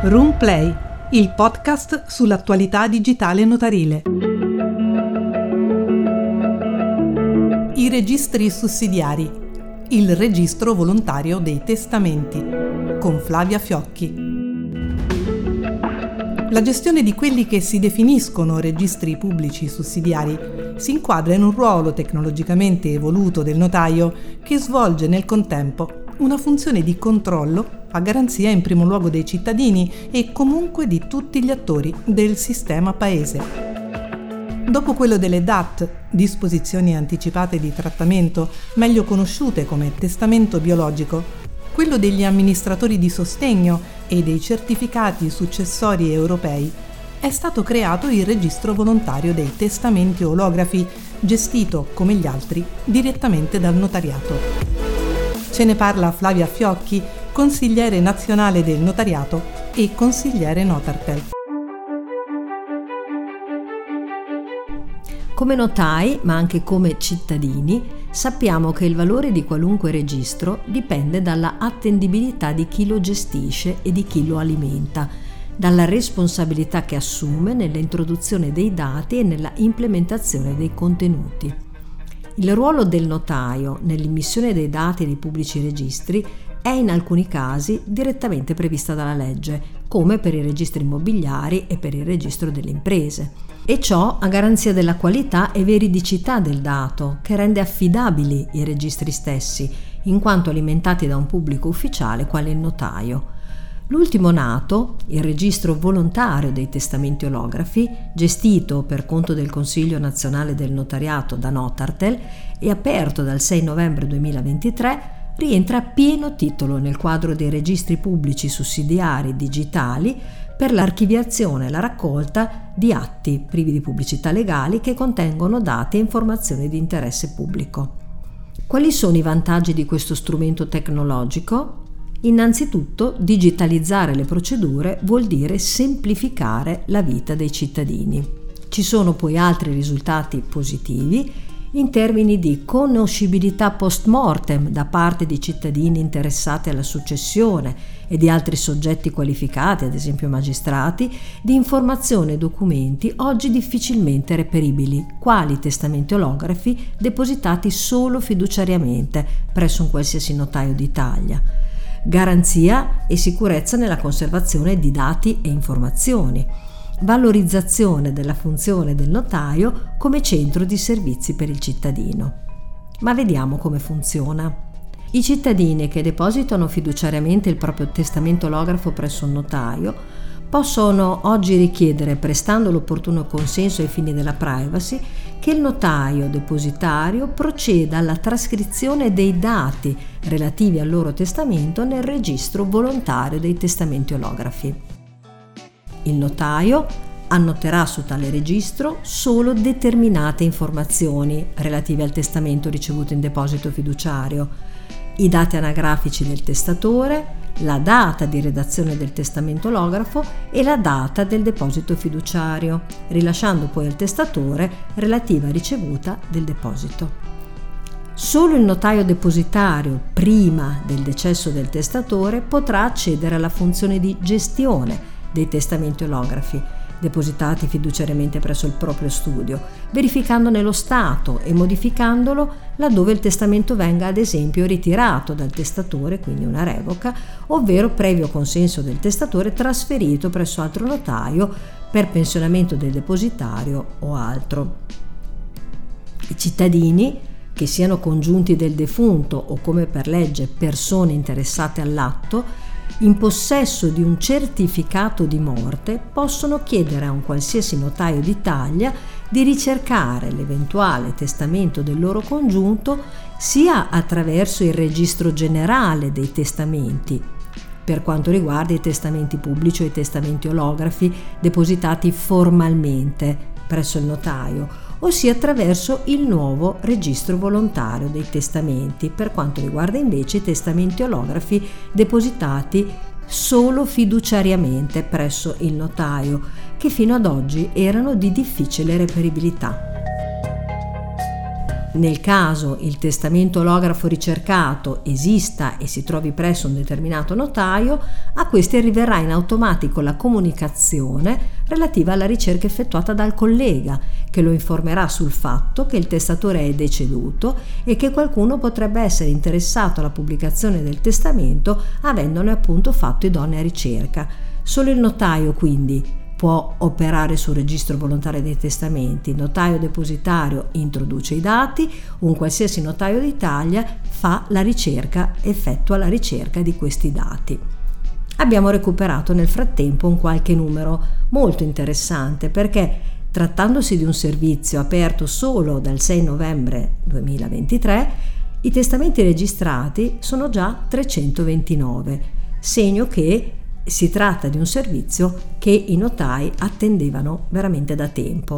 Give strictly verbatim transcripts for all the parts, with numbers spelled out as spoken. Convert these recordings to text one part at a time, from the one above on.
Room Play, il podcast sull'attualità digitale notarile. I registri sussidiari. Il registro volontario dei testamenti. Con Flavia Fiocchi. La gestione di quelli che si definiscono registri pubblici sussidiari si inquadra in un ruolo tecnologicamente evoluto del notaio che svolge nel contempo una funzione di controllo a garanzia in primo luogo dei cittadini e comunque di tutti gli attori del sistema paese. Dopo quello delle D A T, disposizioni anticipate di trattamento, meglio conosciute come testamento biologico, quello degli amministratori di sostegno e dei certificati successori europei, è stato creato il registro volontario dei testamenti olografi, gestito, come gli altri, direttamente dal notariato. Ce ne parla Flavia Fiocchi, consigliere nazionale del notariato e consigliere Notartel. Come notai, ma anche come cittadini, sappiamo che il valore di qualunque registro dipende dalla attendibilità di chi lo gestisce e di chi lo alimenta, dalla responsabilità che assume nell'introduzione dei dati e nella implementazione dei contenuti. Il ruolo del notaio nell'immissione dei dati dei pubblici registri è in alcuni casi direttamente prevista dalla legge, come per i registri immobiliari e per il registro delle imprese, e ciò a garanzia della qualità e veridicità del dato, che rende affidabili i registri stessi, in quanto alimentati da un pubblico ufficiale quale il notaio. L'ultimo nato, il registro volontario dei testamenti olografi, gestito per conto del Consiglio Nazionale del Notariato da Notartel e aperto dal sei novembre duemilaventitré, rientra a pieno titolo nel quadro dei registri pubblici sussidiari digitali per l'archiviazione e la raccolta di atti privi di pubblicità legali che contengono dati e informazioni di interesse pubblico. Quali sono i vantaggi di questo strumento tecnologico? Innanzitutto, digitalizzare le procedure vuol dire semplificare la vita dei cittadini. Ci sono poi altri risultati positivi in termini di conoscibilità post mortem da parte di cittadini interessati alla successione e di altri soggetti qualificati, ad esempio magistrati, di informazioni e documenti oggi difficilmente reperibili, quali testamenti olografi depositati solo fiduciariamente presso un qualsiasi notaio d'Italia. Garanzia e sicurezza nella conservazione di dati e informazioni, valorizzazione della funzione del notaio come centro di servizi per il cittadino. Ma vediamo come funziona. I cittadini che depositano fiduciariamente il proprio testamento olografo presso un notaio possono oggi richiedere, prestando l'opportuno consenso ai fini della privacy, che il notaio depositario proceda alla trascrizione dei dati relativi al loro testamento nel registro volontario dei testamenti olografi. Il notaio annoterà su tale registro solo determinate informazioni relative al testamento ricevuto in deposito fiduciario, i dati anagrafici del testatore, la data di redazione del testamento olografo e la data del deposito fiduciario, rilasciando poi al testatore relativa ricevuta del deposito. Solo il notaio depositario, prima del decesso del testatore, potrà accedere alla funzione di gestione dei testamenti olografi depositati fiduciariamente presso il proprio studio, verificandone lo stato e modificandolo laddove il testamento venga ad esempio ritirato dal testatore, quindi una revoca, ovvero previo consenso del testatore trasferito presso altro notaio per pensionamento del depositario o altro. I cittadini, che siano congiunti del defunto o come per legge persone interessate all'atto, in possesso di un certificato di morte, possono chiedere a un qualsiasi notaio d'Italia di ricercare l'eventuale testamento del loro congiunto sia attraverso il registro generale dei testamenti, per quanto riguarda i testamenti pubblici o i testamenti olografi depositati formalmente presso il notaio, ossia attraverso il nuovo registro volontario dei testamenti, per quanto riguarda invece i testamenti olografi depositati solo fiduciariamente presso il notaio, che fino ad oggi erano di difficile reperibilità. Nel caso il testamento olografo ricercato esista e si trovi presso un determinato notaio, a questi arriverà in automatico la comunicazione relativa alla ricerca effettuata dal collega, che lo informerà sul fatto che il testatore è deceduto e che qualcuno potrebbe essere interessato alla pubblicazione del testamento avendone appunto fatto idonea ricerca. Solo il notaio quindi può operare sul registro volontario dei testamenti. Il notaio depositario introduce i dati, un qualsiasi notaio d'Italia fa la ricerca, effettua la ricerca di questi dati. Abbiamo recuperato nel frattempo un qualche numero molto interessante, perché trattandosi di un servizio aperto solo dal sei novembre duemilaventitré, i testamenti registrati sono già trecentoventinove, segno che si tratta di un servizio che i notai attendevano veramente da tempo.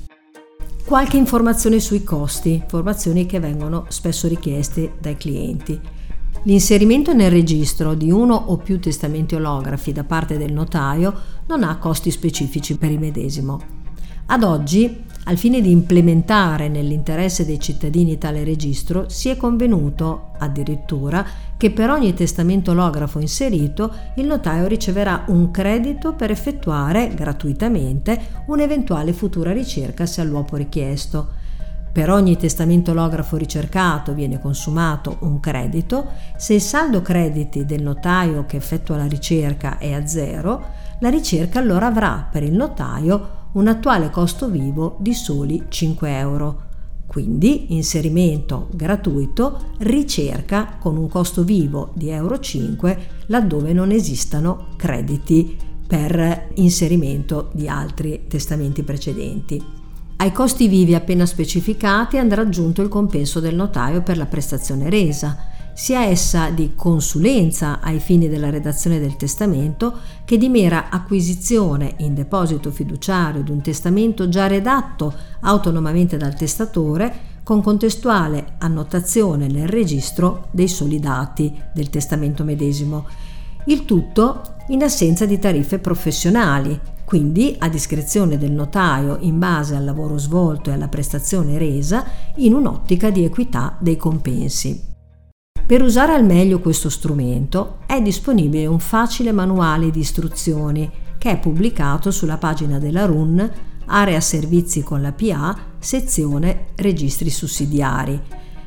Qualche informazione sui costi, informazioni che vengono spesso richieste dai clienti. L'inserimento nel registro di uno o più testamenti olografi da parte del notaio non ha costi specifici per il medesimo. Ad oggi, al fine di implementare nell'interesse dei cittadini tale registro, si è convenuto addirittura che per ogni testamento olografo inserito il notaio riceverà un credito per effettuare gratuitamente un'eventuale futura ricerca se all'uopo richiesto. Per ogni testamento olografo ricercato viene consumato un credito. Se il saldo crediti del notaio che effettua la ricerca è a zero, la ricerca allora avrà per il notaio un attuale costo vivo di soli cinque euro. Quindi inserimento gratuito, ricerca con un costo vivo di euro cinque laddove non esistano crediti per inserimento di altri testamenti precedenti. Ai costi vivi appena specificati andrà aggiunto il compenso del notaio per la prestazione resa, sia essa di consulenza ai fini della redazione del testamento che di mera acquisizione in deposito fiduciario di un testamento già redatto autonomamente dal testatore con contestuale annotazione nel registro dei soli dati del testamento medesimo. Il tutto in assenza di tariffe professionali, quindi a discrezione del notaio in base al lavoro svolto e alla prestazione resa in un'ottica di equità dei compensi. Per usare al meglio questo strumento è disponibile un facile manuale di istruzioni che è pubblicato sulla pagina della R U N, Area Servizi con la P A, sezione Registri Sussidiari.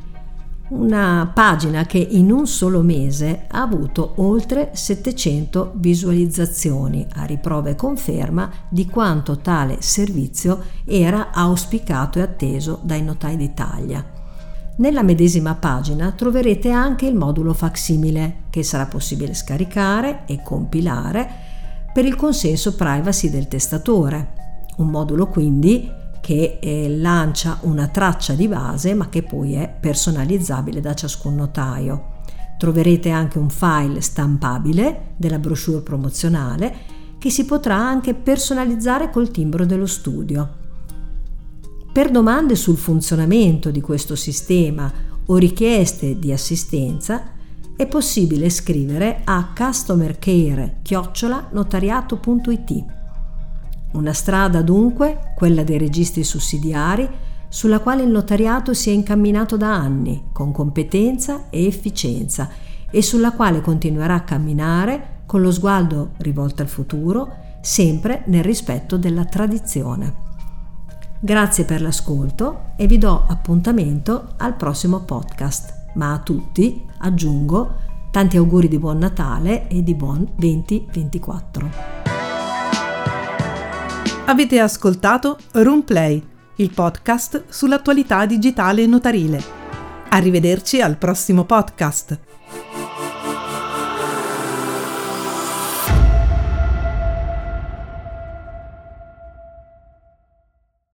Una pagina che in un solo mese ha avuto oltre settecento visualizzazioni, a riprova e conferma di quanto tale servizio era auspicato e atteso dai notai d'Italia. Nella medesima pagina troverete anche il modulo facsimile che sarà possibile scaricare e compilare per il consenso privacy del testatore, un modulo quindi che eh, lancia una traccia di base ma che poi è personalizzabile da ciascun notaio. Troverete anche un file stampabile della brochure promozionale che si potrà anche personalizzare col timbro dello studio. Per domande sul funzionamento di questo sistema o richieste di assistenza è possibile scrivere a customercare chiocciola notariato punto it. Una strada dunque, quella dei registri sussidiari, sulla quale il notariato si è incamminato da anni con competenza e efficienza e sulla quale continuerà a camminare con lo sguardo rivolto al futuro, sempre nel rispetto della tradizione. Grazie per l'ascolto e vi do appuntamento al prossimo podcast, ma a tutti aggiungo tanti auguri di buon Natale e di buon duemilaventiquattro. Avete ascoltato Runplay, il podcast sull'attualità digitale notarile. Arrivederci al prossimo podcast.